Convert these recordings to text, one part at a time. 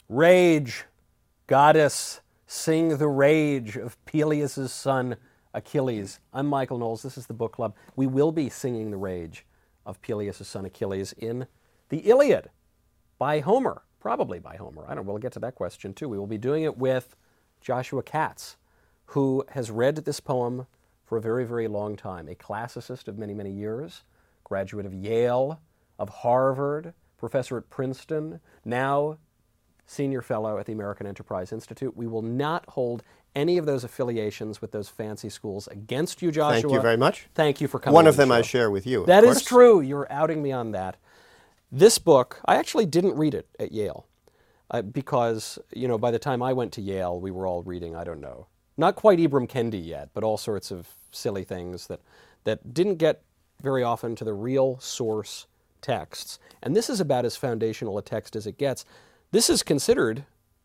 Rage, goddess, sing the rage of Peleus' son Achilles. I'm Michael Knowles. This is the Book Club. We will be singing the rage of Peleus' son Achilles in the Iliad by Homer, probably by Homer. I don't know. We'll get to that question too. We will be doing it with Joshua Katz, who has read this poem for a very, very long time. A classicist of many, many years, graduate of Yale, of Harvard, professor at Princeton, now senior fellow at the American Enterprise Institute. We will not hold any of those affiliations with those fancy schools against you, Joshua. Thank you very much. Thank you for coming. One of them I share with you. That is true. You're outing me on that. This book, I actually didn't read it at Yale because, by the time I went to Yale, we were all reading, I don't know, not quite Ibram Kendi yet, but all sorts of silly things that didn't get very often to the real source texts. And this is about as foundational a text as it gets. This is considered,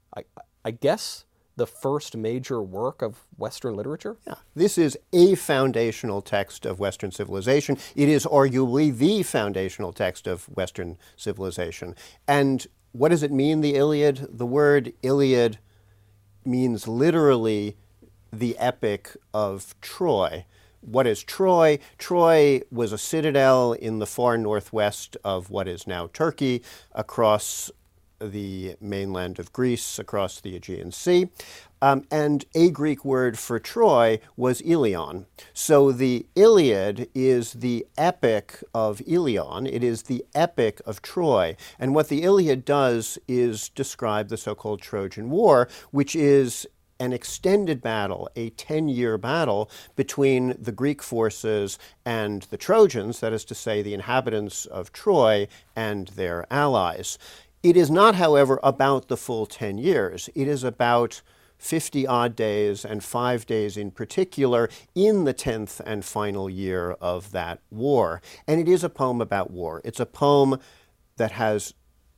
I guess, the first major work of Western literature? Yeah, this is a foundational text of Western civilization. It is arguably the foundational text of Western civilization. And what does it mean, the Iliad? The word Iliad means literally the epic of Troy. What is Troy? Troy was a citadel in the far northwest of what is now Turkey, across the mainland of Greece, across the Aegean Sea. And a Greek word for Troy was Ilion. So the Iliad is the epic of Ilion. It is the epic of Troy. And what the Iliad does is describe the so-called Trojan War, which is an extended battle, a 10-year battle between the Greek forces and the Trojans, that is to say, the inhabitants of Troy and their allies. It is not, however, about the full 10 years. It is about 50-odd days, and 5 days in particular, in the 10th and final year of that war. And it is a poem about war. It's a poem that has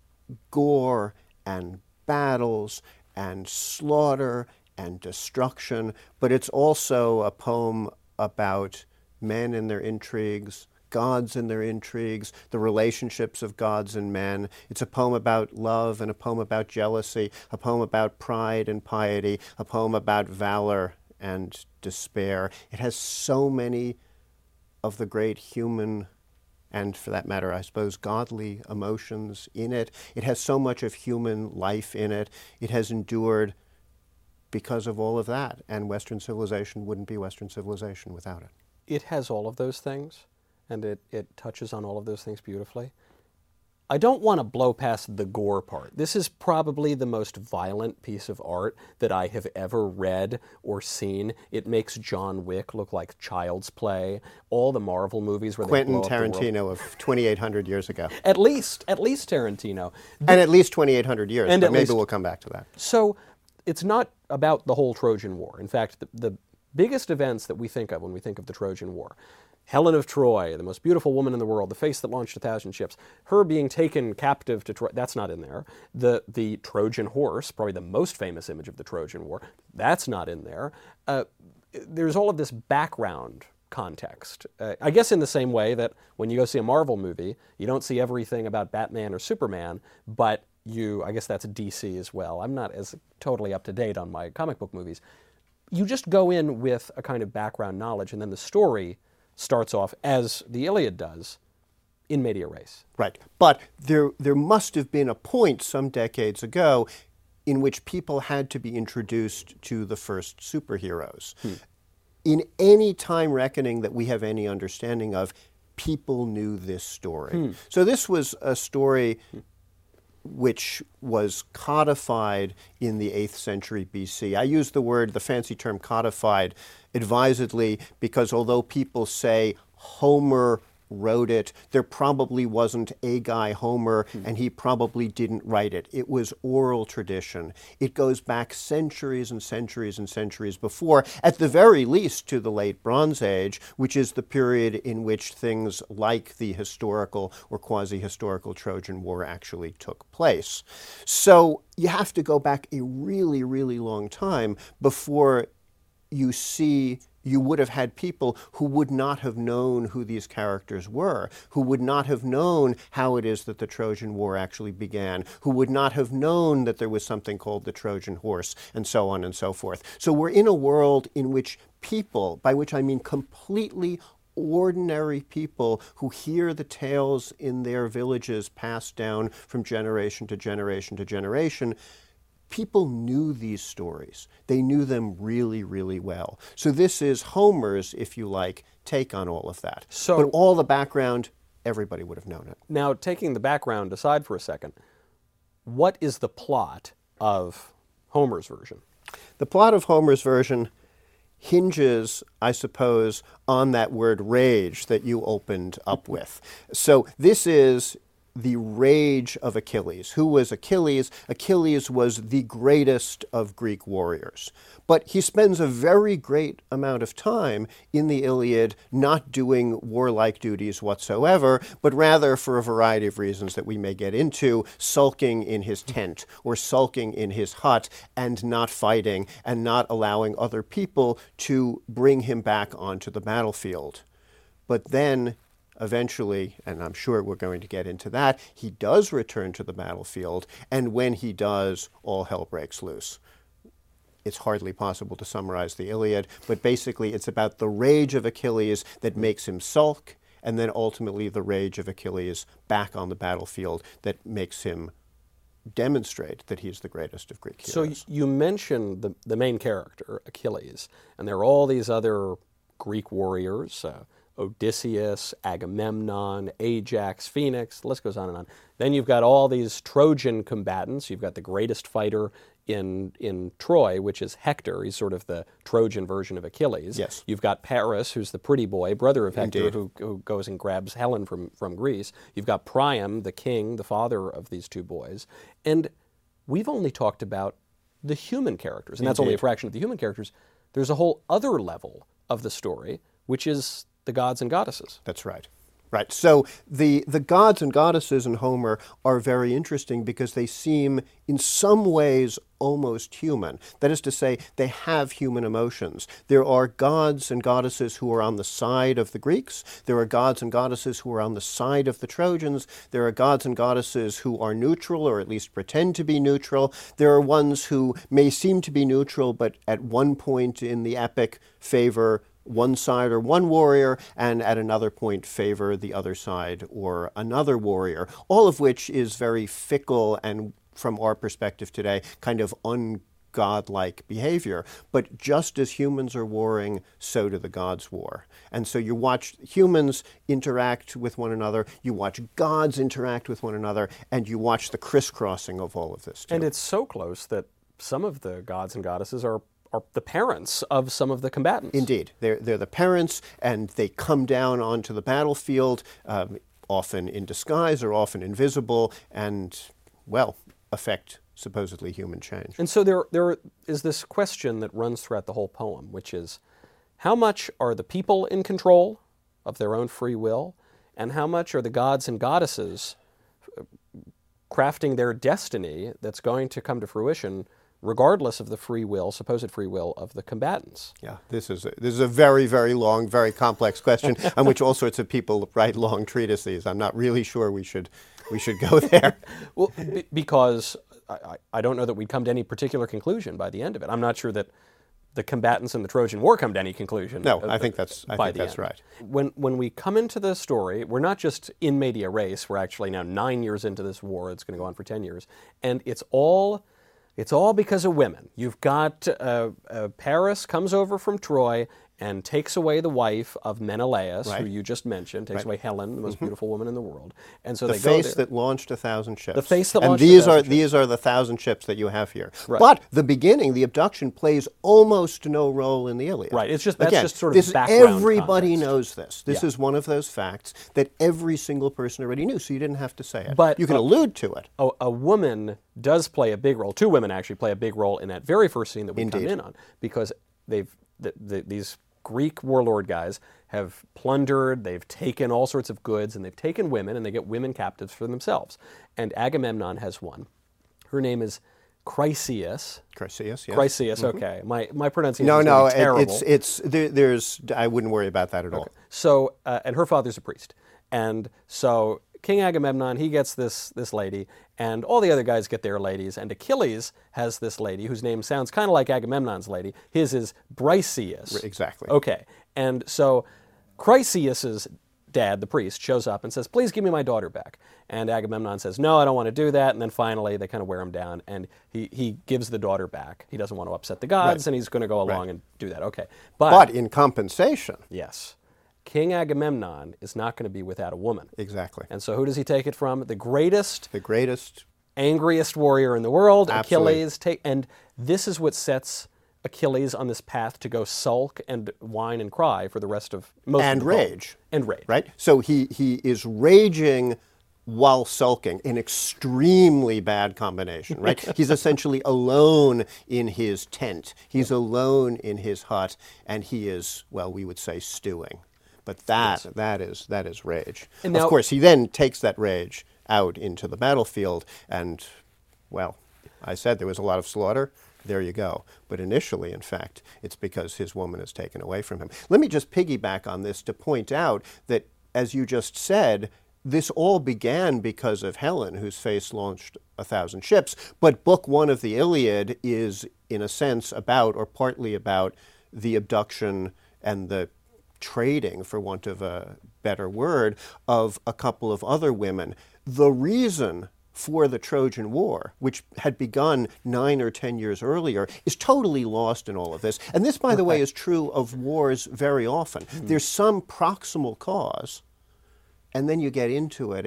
gore and battles and slaughter and destruction, but it's also a poem about men and their intrigues, gods and their intrigues, the relationships of gods and men. It's a poem about love and a poem about jealousy, a poem about pride and piety, a poem about valor and despair. It has so many of the great human and, for that matter, I suppose, godly emotions in it. It has so much of human life in it. It has endured because of all of that, and Western civilization wouldn't be Western civilization without it. It has all of those things, and it touches on all of those things beautifully. I don't want to blow past the gore part. This is probably the most violent piece of art that I have ever read or seen. It makes John Wick look like child's play. All the Marvel movies where Quentin they blow up the Tarantino world. of 2,800 years ago. At least Tarantino. And at least 2,800 years, And but at maybe least- we'll come back to that. So it's not about the whole Trojan War. In fact, the biggest events that we think of when we think of the Trojan War, Helen of Troy, the most beautiful woman in the world, the face that launched 1,000 ships, her being taken captive to Troy, that's not in there. The Trojan horse, probably the most famous image of the Trojan War, that's not in there. There's all of this background context. I guess in the same way that when you go see a Marvel movie, you don't see everything about Batman or Superman, but I guess that's DC as well. I'm not as totally up to date on my comic book movies. You just go in with a kind of background knowledge, and then the story starts off, as the Iliad does, in media res. Right. But there must have been a point some decades ago in which people had to be introduced to the first superheroes. In any time reckoning that we have any understanding of, people knew this story. So this was a story which was codified in the 8th century BC. I use the fancy term codified, advisedly, because although people say Homer wrote it, there probably wasn't a guy Homer, and he probably didn't write it. It was oral tradition. It goes back centuries and centuries and centuries before, at the very least to the late Bronze Age, which is the period in which things like the historical or quasi-historical Trojan War actually took place. So you have to go back a really, really long time before you see you would have had people who would not have known who these characters were, who would not have known how it is that the Trojan War actually began, who would not have known that there was something called the Trojan horse, and so on and so forth. So we're in a world in which people, by which I mean completely ordinary people who hear the tales in their villages passed down from generation to generation to generation, people knew these stories. They knew them really, really well. So this is Homer's, if you like, take on all of that. So, but all the background, everybody would have known it. Now, taking the background aside for a second, what is the plot of Homer's version? The plot of Homer's version hinges, I suppose, on that word rage that you opened up with. So this is the rage of Achilles. Who was Achilles? Achilles was the greatest of Greek warriors. But he spends a very great amount of time in the Iliad not doing warlike duties whatsoever, but rather, for a variety of reasons that we may get into, sulking in his tent or sulking in his hut and not fighting and not allowing other people to bring him back onto the battlefield. But then eventually, and I'm sure we're going to get into that, he does return to the battlefield, and when he does, all hell breaks loose. It's hardly possible to summarize the Iliad, but basically it's about the rage of Achilles that makes him sulk, and then ultimately the rage of Achilles back on the battlefield that makes him demonstrate that he's the greatest of Greek heroes. So you mentioned the main character, Achilles, and there are all these other Greek warriors, Odysseus, Agamemnon, Ajax, Phoenix, the list goes on and on. Then you've got all these Trojan combatants. You've got the greatest fighter in Troy, which is Hector. He's sort of the Trojan version of Achilles. Yes. You've got Paris, who's the pretty boy, brother of Hector, Indeed. who goes and grabs Helen from Greece. You've got Priam, the king, the father of these two boys. And we've only talked about the human characters, and that's only a fraction of the human characters. There's a whole other level of the story, which is the gods and goddesses. That's right. Right. So the gods and goddesses in Homer are very interesting because they seem in some ways almost human. That is to say, they have human emotions. There are gods and goddesses who are on the side of the Greeks. There are gods and goddesses who are on the side of the Trojans. There are gods and goddesses who are neutral, or at least pretend to be neutral. There are ones who may seem to be neutral, but at one point in the epic favor one side or one warrior, and at another point favor the other side or another warrior, all of which is very fickle and, from our perspective today, kind of ungodlike behavior. But just as humans are warring, so do the gods war. And so you watch humans interact with one another, you watch gods interact with one another, and you watch the crisscrossing of all of this too. And it's so close that some of the gods and goddesses are the parents of some of the combatants. Indeed. They're the parents, and they come down onto the battlefield, often in disguise or often invisible, and, well, affect supposedly human change. And so there is this question that runs throughout the whole poem, which is, how much are the people in control of their own free will, and how much are the gods and goddesses crafting their destiny that's going to come to fruition regardless of the free will, supposed free will, of the combatants? Yeah, this is a very, very long, very complex question on which all sorts of people write long treatises. I'm not really sure we should go there. Well, because I don't know that we'd come to any particular conclusion by the end of it. I'm not sure that the combatants in the Trojan War come to any conclusion. No, I think that's right. When we come into the story, we're not just in media res. We're actually now 9 years into this war. It's going to go on for 10 years, and it's all because of women. You've got Paris comes over from Troy and takes away the wife of Menelaus, Right. who you just mentioned, takes away Helen, the most beautiful woman in the world. And so The they go face there. that launched 1,000 ships. The face that and launched these 1,000 are ships. these are the 1,000 ships that you have here. Right. But the beginning, the abduction, plays almost no role in the Iliad. Right. It's just Again, just sort of this, background everybody context. knows this. This Yeah. is one of those facts that every single person already knew, so you didn't have to say it. But, you can allude to it. A woman does play a big role. Two women actually play a big role in that very first scene that we come Indeed. in on, because these Greek warlord guys have plundered, they've taken all sorts of goods, and they've taken women, and they get women captives for themselves. And Agamemnon has one. Her name is Chryseis. Chryseis, yes. Chryseis, okay. My pronunciation No, is no, terrible. there's, I wouldn't worry about that at all. So, and her father's a priest. And so King Agamemnon, he gets this lady, and all the other guys get their ladies, and Achilles has this lady whose name sounds kind of like Agamemnon's lady. His is Briseis. Exactly. Okay. And so Chryseis's dad, the priest, shows up and says, please give me my daughter back. And Agamemnon says, no, I don't want to do that. And then finally they kind of wear him down, and he gives the daughter back. He doesn't want to upset the gods, and he's going to go along and do that. Okay. But in compensation. Yes. King Agamemnon is not going to be without a woman. Exactly. And so who does he take it from? The greatest, The angriest warrior in the world, Absolutely. Achilles. And this is what sets Achilles on this path to go sulk and whine and cry for the rest of most of and the poem. rage. And rage. Right? So he is raging while sulking, an extremely bad combination, right? He's essentially alone in his tent. He's alone in his hut, and he is, well, we would say stewing. But that is rage. And of now- course, he then takes that rage out into the battlefield, and, well, I said there was a lot of slaughter. There you go. But initially, in fact, it's because his woman is taken away from him. Let me just piggyback on this to point out that, as you just said, this all began because of Helen, whose face launched 1,000 ships. But Book One of the Iliad is, in a sense, about, or partly about, the abduction and the trading, for want of a better word, of a couple of other women. The reason for the Trojan War, which had begun 9 or 10 years earlier, is totally lost in all of this. And this, by the way, is true of wars very often. There's some proximal cause, and then you get into it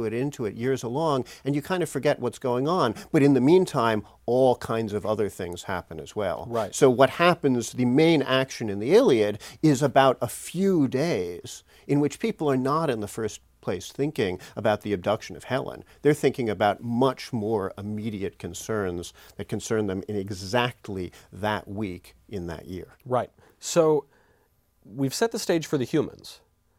years along, and you kind of forget what's going on. But in the meantime, all kinds of other things happen as well. Right. So what happens, the main action in the Iliad, is about a few days in which people are not in the first place thinking about the abduction of Helen. They're thinking about much more immediate concerns that concern them in exactly that week in that year. Right. So we've set the stage for the humans,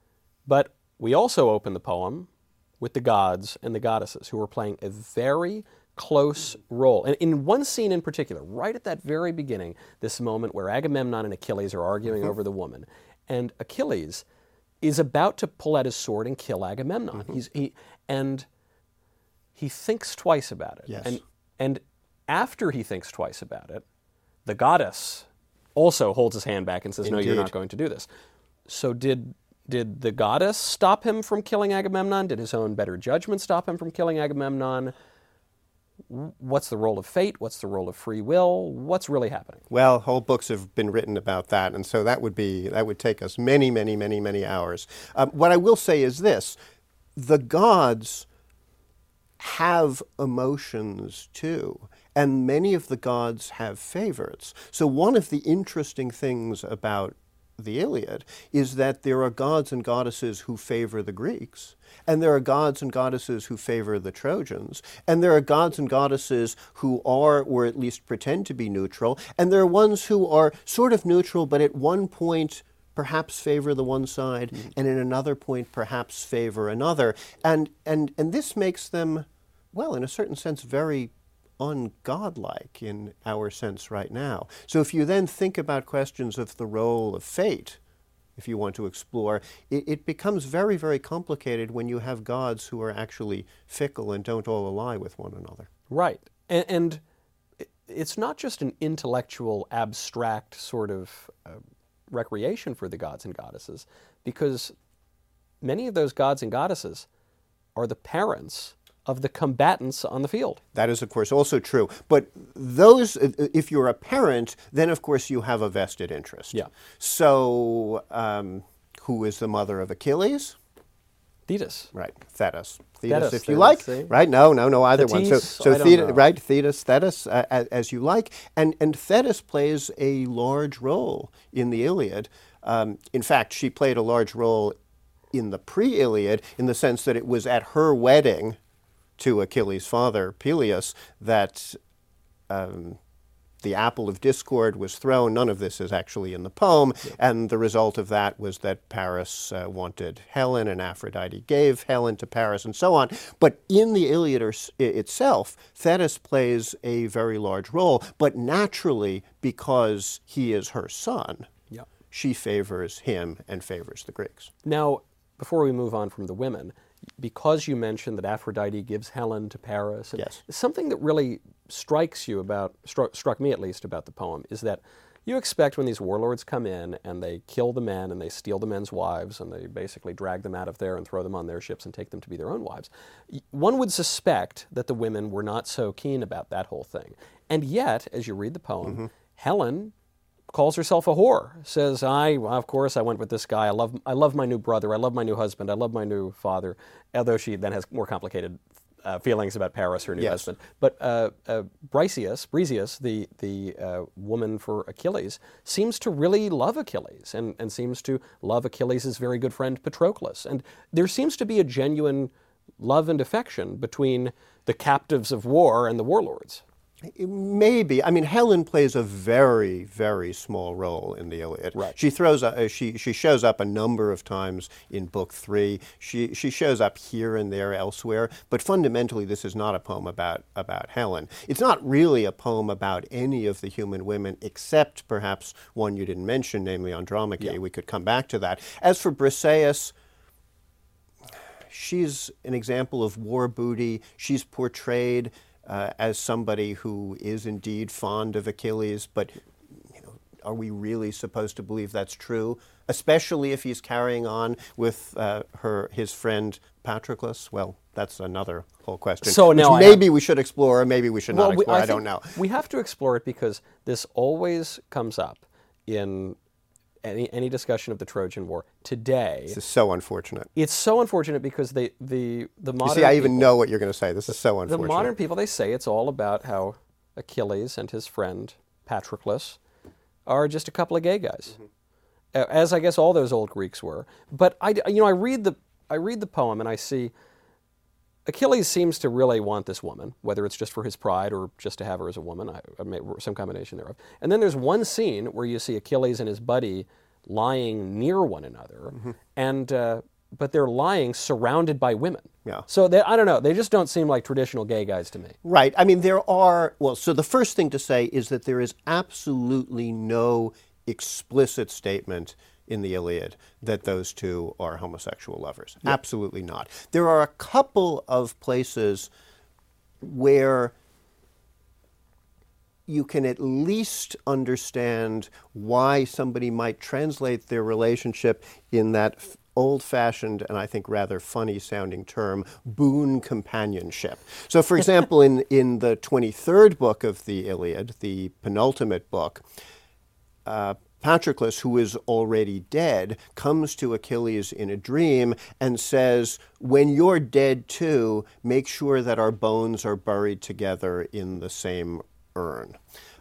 but we also open the poem with the gods and the goddesses, who are playing a very close role. And in one scene in particular, right at that very beginning, this moment where Agamemnon and Achilles are arguing over the woman, and Achilles is about to pull out his sword and kill Agamemnon. He thinks twice about it. Yes. And after he thinks twice about it, the goddess also holds his hand back and says, no, you're Indeed. not going to do this. So did the goddess stop him from killing Agamemnon? Did his own better judgment stop him from killing Agamemnon? What's the role of fate? What's the role of free will? What's really happening? Well, whole books have been written about that, and so that would take us many, many, many, many hours. What I will say is this: the gods have emotions too, and many of the gods have favorites. So one of the interesting things about the Iliad is that there are gods and goddesses who favor the Greeks, and there are gods and goddesses who favor the Trojans, and there are gods and goddesses who are, or at least pretend to be neutral, and there are ones who are sort of neutral, but at one point perhaps favor the one side, and at another point perhaps favor another. And this makes them, well, in a certain sense, very ungodlike in our sense right now. So if you then think about questions of the role of fate, if you want to explore, it becomes very, very complicated when you have gods who are actually fickle and don't all ally with one another. Right. And it's not just an intellectual, abstract sort of recreation for the gods and goddesses, because many of those gods and goddesses are the parents of the combatants on the field. That is, of course, also true. But those, if you're a parent, then, of course, you have a vested interest. Yeah. So who is the mother of Achilles? Thetis. Right, Thetis. Thetis, if you Thetis, like. see? Right? No, either one. Thetis, So I don't Thetis, know. right? Thetis, as you like. And Thetis plays a large role in the Iliad. In fact, she played a large role in the pre-Iliad in the sense that it was at her wedding to Achilles' father, Peleus, that the apple of discord was thrown. None of this is actually in the poem, and the result of that was that Paris wanted Helen, and Aphrodite gave Helen to Paris, and so on. But in the Iliad itself, Thetis plays a very large role, but naturally, because he is her son, she favors him and favors the Greeks. Now, before we move on from the women, because you mentioned that Aphrodite gives Helen to Paris, and something that really strikes you about, struck me at least about the poem, is that you expect when these warlords come in and they kill the men and they steal the men's wives and they basically drag them out of there and throw them on their ships and take them to be their own wives, one would suspect that the women were not so keen about that whole thing. And yet, as you read the poem, Helen calls herself a whore, says, of course I went with this guy, I love my new brother, I love my new husband, I love my new father, although she then has more complicated feelings about Paris, her new husband. But Briseis, the woman for Achilles, seems to really love Achilles and seems to love Achilles' very good friend Patroclus. And there seems to be a genuine love and affection between the captives of war and the warlords. Maybe. I mean, Helen plays a very, very small role in the Iliad. Right. She shows up a number of times in Book 3. She shows up here and there elsewhere. But fundamentally, this is not a poem about Helen. It's not really a poem about any of the human women, except perhaps one you didn't mention, namely Andromache. Yeah. We could come back to that. As for Briseis, she's an example of war booty. She's portrayed as somebody who is indeed fond of Achilles, but are we really supposed to believe that's true? Especially if he's carrying on with his friend Patroclus? Well, that's another whole question. So now maybe we should explore, or maybe we should not explore. I don't know. We have to explore it because this always comes up in any discussion of the Trojan War today. This is so unfortunate. It's so unfortunate because the modern You see, I even know what you're going to say. This is so unfortunate. The modern people, they say it's all about how Achilles and his friend Patroclus are just a couple of gay guys, as I guess all those old Greeks were. But I read the poem and I see Achilles seems to really want this woman, whether it's just for his pride or just to have her as a woman, some combination thereof. And then there's one scene where you see Achilles and his buddy lying near one another, and but they're lying surrounded by women. Yeah. So I don't know, they just don't seem like traditional gay guys to me. Right. I mean, so the first thing to say is that there is absolutely no explicit statement in the Iliad that those two are homosexual lovers. Yep. Absolutely not. There are a couple of places where you can at least understand why somebody might translate their relationship in that old-fashioned and I think rather funny-sounding term, boon companionship. So, for example, in the 23rd book of the Iliad, the penultimate book, Patroclus, who is already dead, comes to Achilles in a dream and says, when you're dead too, make sure that our bones are buried together in the same urn.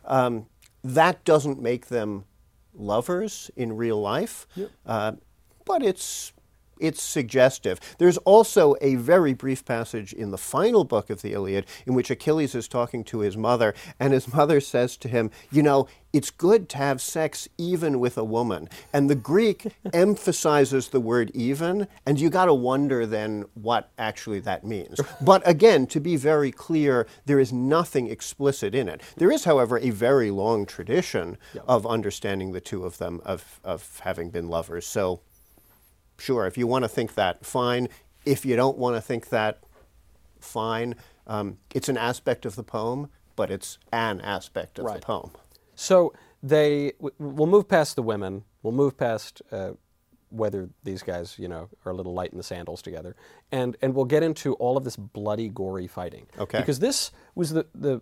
That doesn't make them lovers in real life, but it's suggestive. There's also a very brief passage in the final book of the Iliad in which Achilles is talking to his mother, and his mother says to him, it's good to have sex even with a woman. And the Greek emphasizes the word even, and you got to wonder then what actually that means. But again, to be very clear, there is nothing explicit in it. There is, however, a very long tradition of understanding the two of them, of having been lovers. So, sure, if you want to think that, fine. If you don't want to think that, fine. It's an aspect of the poem, but it's an aspect of the poem. So we'll move past the women. We'll move past whether these guys, are a little light in the sandals together, and we'll get into all of this bloody, gory fighting. Okay. Because this was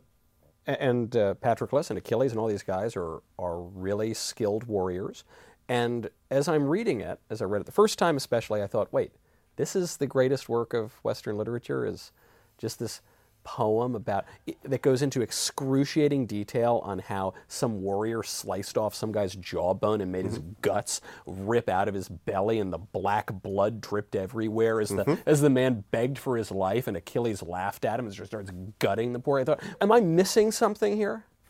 and Patroclus and Achilles and all these guys are really skilled warriors. And as I'm reading it, as I read it the first time especially, I thought, wait, this is the greatest work of Western literature, is just this poem that goes into excruciating detail on how some warrior sliced off some guy's jawbone and made his guts rip out of his belly, and the black blood dripped everywhere as the man begged for his life, and Achilles laughed at him and just starts gutting the poor. I thought, am I missing something here?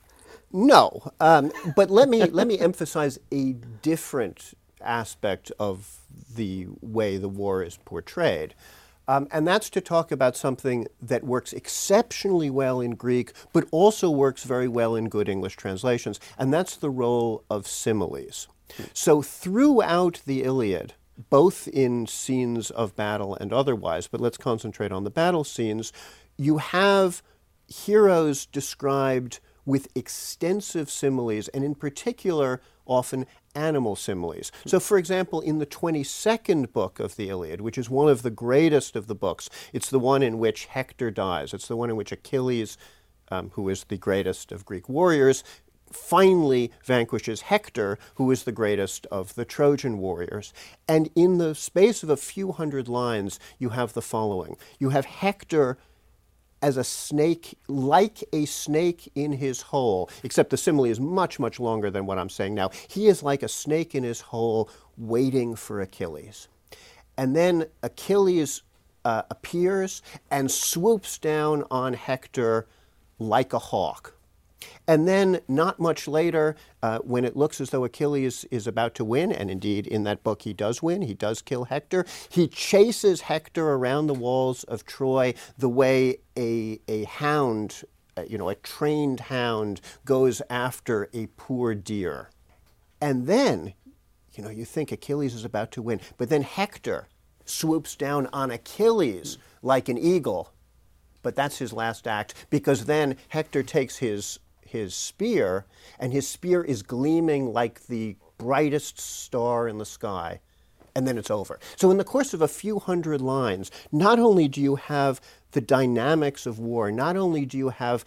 No, but let me emphasize a different aspect of the way the war is portrayed. And that's to talk about something that works exceptionally well in Greek, but also works very well in good English translations, and that's the role of similes. So throughout the Iliad, both in scenes of battle and otherwise, but let's concentrate on the battle scenes, you have heroes described with extensive similes, and in particular, often animal similes. So, for example, in the 22nd book of the Iliad, which is one of the greatest of the books, it's the one in which Hector dies. It's the one in which Achilles, who is the greatest of Greek warriors, finally vanquishes Hector, who is the greatest of the Trojan warriors. And in the space of a few hundred lines, you have the following. You have Hector as a snake, like a snake in his hole, except the simile is much, much longer than what I'm saying now. He is like a snake in his hole waiting for Achilles. And then Achilles appears and swoops down on Hector like a hawk. And then, not much later, when it looks as though Achilles is about to win, and indeed in that book he does win, he does kill Hector, he chases Hector around the walls of Troy the way a hound, a trained hound, goes after a poor deer. And then, you think Achilles is about to win, but then Hector swoops down on Achilles like an eagle. But that's his last act, because then Hector takes his spear, and his spear is gleaming like the brightest star in the sky, and then it's over. So in the course of a few hundred lines, not only do you have the dynamics of war, not only do you have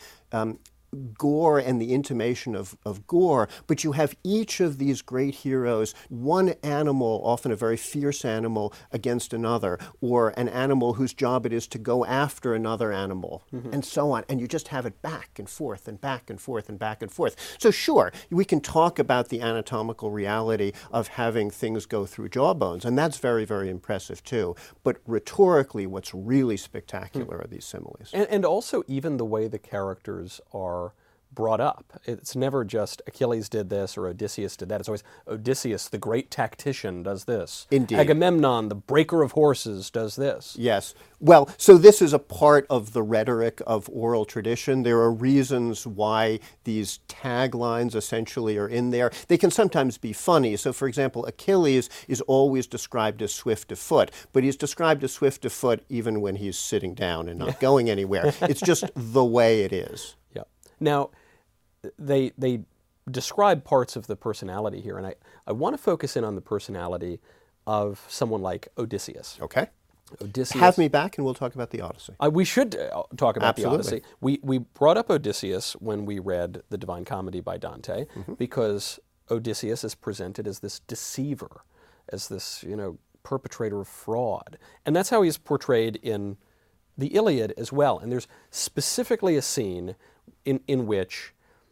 gore and the intimation of gore, but you have each of these great heroes, one animal, often a very fierce animal, against another, or an animal whose job it is to go after another animal, and so on. And you just have it back and forth and back and forth and back and forth. So sure, we can talk about the anatomical reality of having things go through jawbones, and that's very, very impressive too. But rhetorically, what's really spectacular are these similes. And also even the way the characters are brought up. It's never just Achilles did this or Odysseus did that. It's always Odysseus, the great tactician, does this. Indeed. Agamemnon, the breaker of horses, does this. Yes. Well, so this is a part of the rhetoric of oral tradition. There are reasons why these taglines essentially are in there. They can sometimes be funny. So, for example, Achilles is always described as swift of foot, but he's described as swift of foot even when he's sitting down and not going anywhere. It's just the way it is. Yeah. Now, they describe parts of the personality here, and I want to focus in on the personality of someone like Odysseus. Okay. Odysseus. Have me back and we'll talk about the Odyssey. We should talk about Absolutely. the Odyssey. We brought up Odysseus when we read the Divine Comedy by Dante, because Odysseus is presented as this deceiver, as this, perpetrator of fraud. And that's how he's portrayed in the Iliad as well. And there's specifically a scene in which,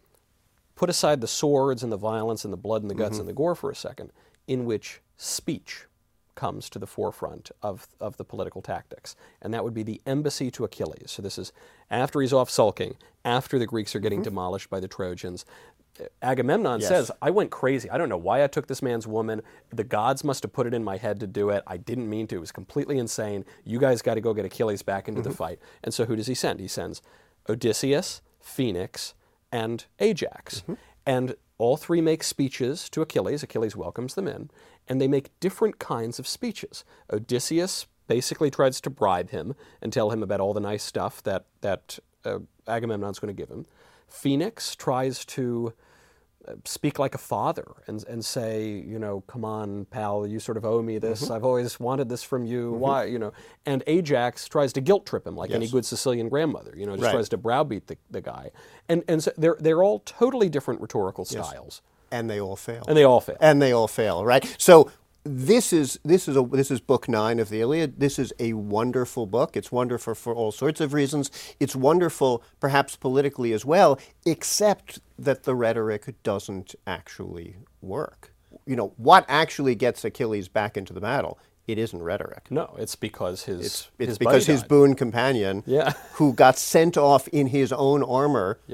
put aside the swords and the violence and the blood and the guts and the gore for a second, in which speech comes to the forefront of the political tactics. And that would be the embassy to Achilles. So this is after he's off sulking, after the Greeks are getting demolished by the Trojans. Agamemnon says, I went crazy. I don't know why I took this man's woman. The gods must have put it in my head to do it. I didn't mean to. It was completely insane. You guys got to go get Achilles back into the fight. And so who does he send? He sends Odysseus, Phoenix, and Ajax. And all three make speeches to Achilles. Achilles welcomes them in. And they make different kinds of speeches. Odysseus basically tries to bribe him and tell him about all the nice stuff that Agamemnon's going to give him. Phoenix tries to speak like a father and say, come on, pal, you sort of owe me this. I've always wanted this from you. Why, And Ajax tries to guilt trip him like any good Sicilian grandmother, just tries to browbeat the guy. And so they're all totally different rhetorical styles. And they all fail. And they all fail. And they all fail, right? So this is book 9 of the Iliad. This is a wonderful book. It's wonderful for all sorts of reasons. It's wonderful, perhaps politically as well, except that the rhetoric doesn't actually work. What actually gets Achilles back into the battle? It isn't rhetoric. No, it's because his because his boon companion, who got sent off in his own armor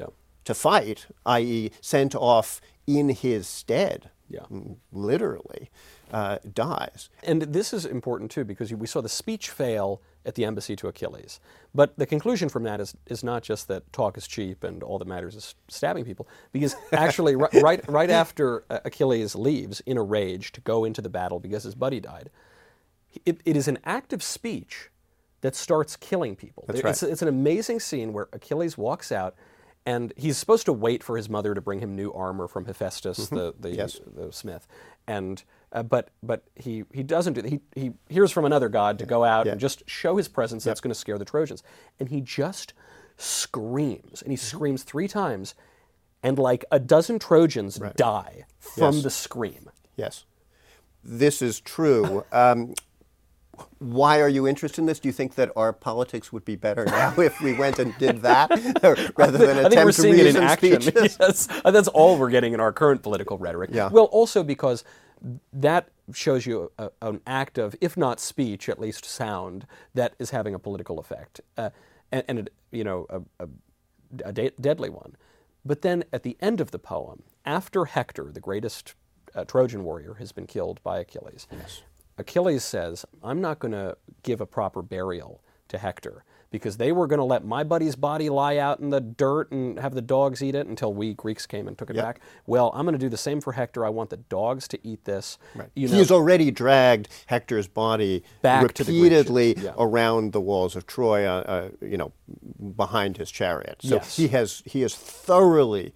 to fight, i.e., sent off in his stead, Yeah. literally, dies. And this is important too, because we saw the speech fail at the embassy to Achilles. But the conclusion from that is not just that talk is cheap and all that matters is stabbing people, because actually right after Achilles leaves in a rage to go into the battle because his buddy died, it is an act of speech that starts killing people. That's right. It's an amazing scene where Achilles walks out, and he's supposed to wait for his mother to bring him new armor from Hephaestus, Yes. the smith, and but he doesn't do that. He hears from another god to go out and just show his presence. That's going to scare the Trojans, and he just screams, and he screams 3 times, and like a dozen Trojans die from the scream. Yes. This is true. Why are you interested in this? Do you think that our politics would be better now if we went and did that rather than I think we're attempt to seeing it in reason action. speeches? Yes, that's all we're getting in our current political rhetoric. Yeah. Well, also because that shows you an act of, if not speech, at least sound, that is having a political effect, and a deadly one. But then at the end of the poem, after Hector, the greatest Trojan warrior, has been killed by Achilles, Achilles says, I'm not going to give a proper burial to Hector because they were going to let my buddy's body lie out in the dirt and have the dogs eat it until we Greeks came and took it back. Well, I'm going to do the same for Hector. I want the dogs to eat this. Right. You know, He's already dragged Hector's body Back to the Greek repeatedly ships. Yeah. around the walls of Troy, behind his chariot. So Yes. he has thoroughly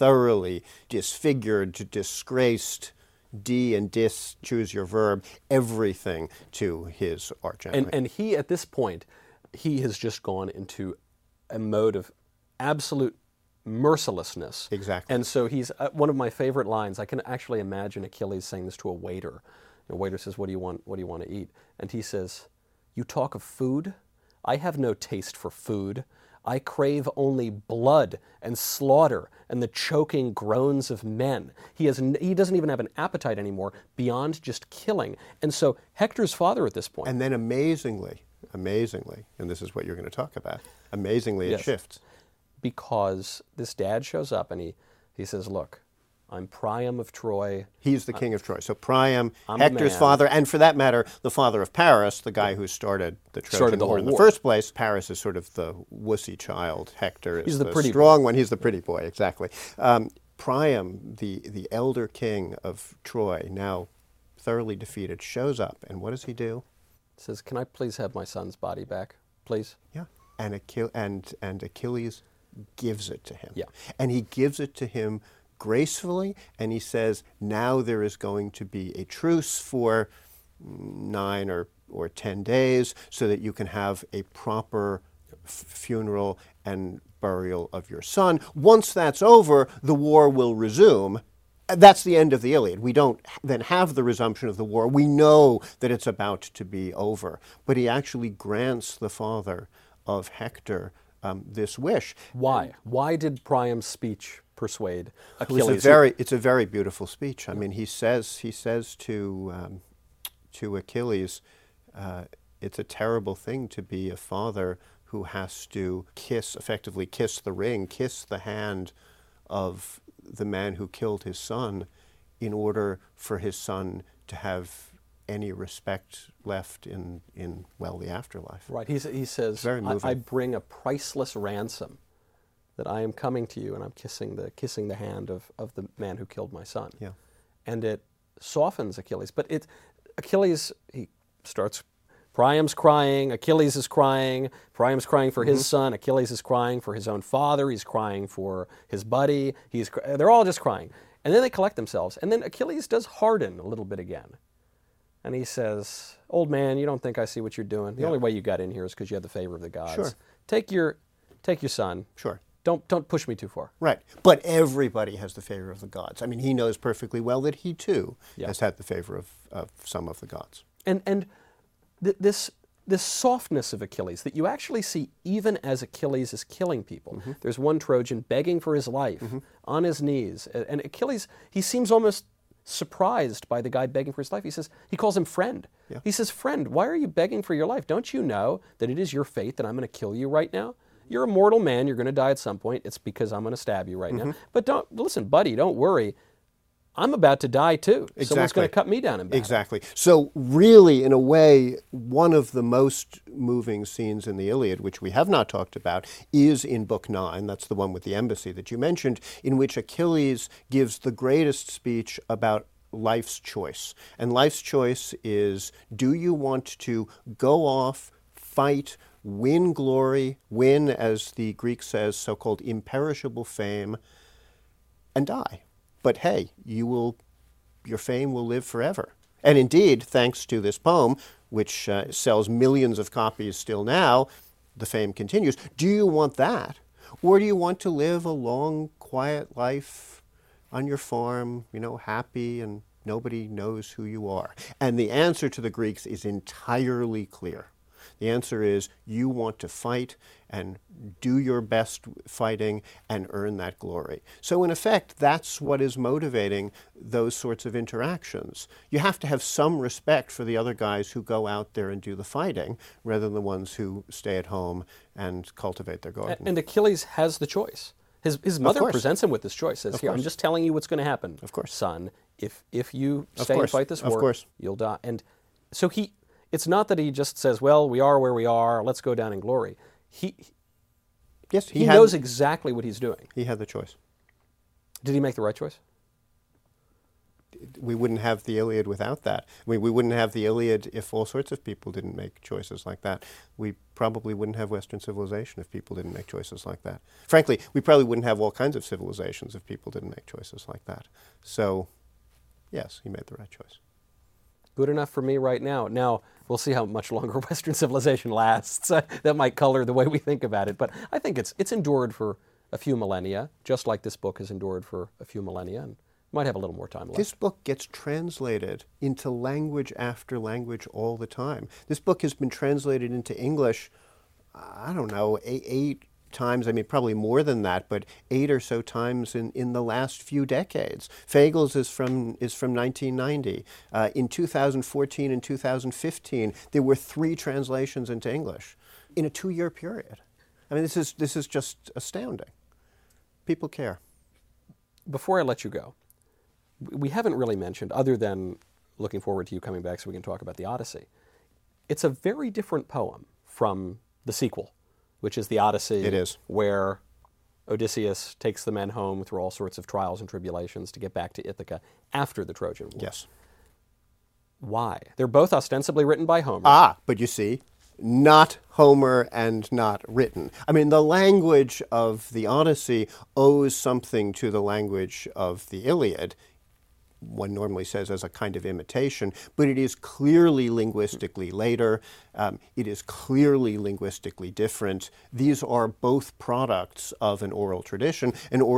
disfigured, disgraced, and dis, choose your verb, everything to his archenemy. and he, at this point, he has just gone into a mode of absolute mercilessness. Exactly. And so he's one of my favorite lines. I can actually imagine Achilles saying this to a waiter. The waiter says, "What do you want? What do you want to eat?" And he says, "You talk of food? I have no taste for food. I crave only blood and slaughter and the choking groans of men." He doesn't even have an appetite anymore beyond just killing. And so Hector's father at this point. And then amazingly, and this is what you're going to talk about, amazingly it shifts. Because this dad shows up and he says, "Look, I'm Priam of Troy." He's the king of Troy. So Priam, I'm a Hector's man. father, and for that matter, the father of Paris, the guy who started the Trojan the War whole in the war. first place. Paris is sort of the wussy child. Hector is He's the pretty strong one. He's the pretty boy, exactly. Priam, the elder king of Troy, now thoroughly defeated, shows up, and what does he do? Says, "Can I please have my son's body back, please?" Yeah, and Achilles gives it to him. Yeah. And he gives it to him gracefully, and he says, now there is going to be a truce for 9 or 10 days so that you can have a proper funeral and burial of your son. Once that's over, the war will resume. That's the end of the Iliad. We don't then have the resumption of the war. We know that it's about to be over. But he actually grants the father of Hector this wish. Why? Why did Priam's speech persuade Achilles? It's a very beautiful speech. I mean, he says to Achilles, it's a terrible thing to be a father who has to effectively kiss the ring, kiss the hand of the man who killed his son in order for his son to have any respect left in the afterlife. Right. He says, very moving. I bring a priceless ransom that I am coming to you, and I'm kissing the hand of the man who killed my son. Yeah. And it softens Achilles. But Achilles, he starts, Priam's crying, Achilles is crying, Priam's crying for his son, Achilles is crying for his own father, he's crying for his buddy, they're all just crying. And then they collect themselves, and then Achilles does harden a little bit again. And he says, "Old man, you don't think I see what you're doing? The only way you got in here is because you have the favor of the gods. Sure. Take your son. Sure. Don't push me too far." Right. But everybody has the favor of the gods. I mean, he knows perfectly well that he, too, has had the favor of some of the gods. And this softness of Achilles that you actually see even as Achilles is killing people. There's one Trojan begging for his life on his knees. And Achilles, he seems almost surprised by the guy begging for his life. He calls him friend. Yeah. He says, "Friend, why are you begging for your life? Don't you know that it is your fate that I'm going to kill you right now?" you're a mortal man, you're going to die at some point. It's because I'm going to stab you right now. But listen, buddy, don't worry. I'm about to die too. Exactly. Someone's going to cut me down in battle. Exactly. So really, in a way, one of the most moving scenes in the Iliad, which we have not talked about, is in Book 9. That's the one with the embassy that you mentioned, in which Achilles gives the greatest speech about life's choice. And life's choice is, do you want to go off, fight, win glory, win, as the Greek says, so-called imperishable fame, and die? But hey, your fame will live forever. And indeed, thanks to this poem, which sells millions of copies still now, the fame continues. Do you want that? Or do you want to live a long, quiet life on your farm, happy, and nobody knows who you are? And the answer to the Greeks is entirely clear. The answer is you want to fight and do your best fighting and earn that glory. So in effect, that's what is motivating those sorts of interactions. You have to have some respect for the other guys who go out there and do the fighting rather than the ones who stay at home and cultivate their garden. And Achilles has the choice. His mother presents him with this choice. Says, "Here, I'm just telling you what's going to happen. Of course. Son, if you stay and fight this war, you'll die." And so it's not that he just says, well, we are where we are, let's go down in glory. He knows exactly what he's doing. He had the choice. Did he make the right choice? We wouldn't have the Iliad without that. We wouldn't have the Iliad if all sorts of people didn't make choices like that. We probably wouldn't have Western civilization if people didn't make choices like that. Frankly, we probably wouldn't have all kinds of civilizations if people didn't make choices like that. So, yes, he made the right choice. Good enough for me right now. Now, we'll see how much longer Western civilization lasts. That might color the way we think about it. But I think it's endured for a few millennia, just like this book has endured for a few millennia, and might have a little more time left. This book gets translated into language after language all the time. This book has been translated into English, I don't know, eight times, probably more than that, but 8 or so times in the last few decades. Fagles is from 1990. In 2014 and 2015, there were 3 translations into English in a 2-year period. This is just astounding. People care. Before I let you go, we haven't really mentioned, other than looking forward to you coming back so we can talk about the Odyssey. It's a very different poem from the sequel, which is the Odyssey. It is. Where Odysseus takes the men home through all sorts of trials and tribulations to get back to Ithaca after the Trojan War. Yes. Why? They're both ostensibly written by Homer. But you see, not Homer and not written. The language of the Odyssey owes something to the language of the Iliad. One normally says as a kind of imitation, but it is clearly linguistically later. It is clearly linguistically different. These are both products of an oral tradition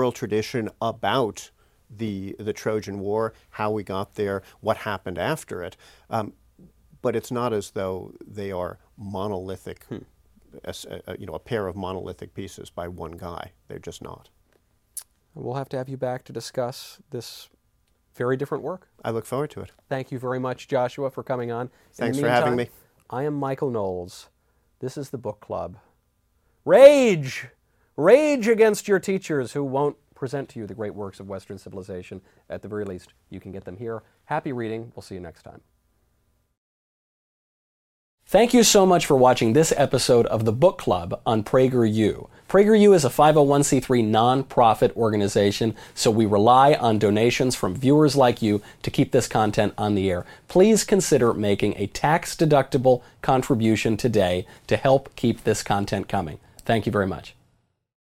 about the Trojan War, how we got there, what happened after it. But it's not as though they are monolithic, a pair of monolithic pieces by one guy. They're just not. We'll have to have you back to discuss this very different work. I look forward to it. Thank you very much, Joshua, for coming on. Thanks for having me. I am Michael Knowles. This is the Book Club. Rage! Rage against your teachers who won't present to you the great works of Western civilization. At the very least, you can get them here. Happy reading. We'll see you next time. Thank you so much for watching this episode of the Book Club on PragerU. PragerU is a 501c3 non-profit organization, so we rely on donations from viewers like you to keep this content on the air. Please consider making a tax-deductible contribution today to help keep this content coming. Thank you very much.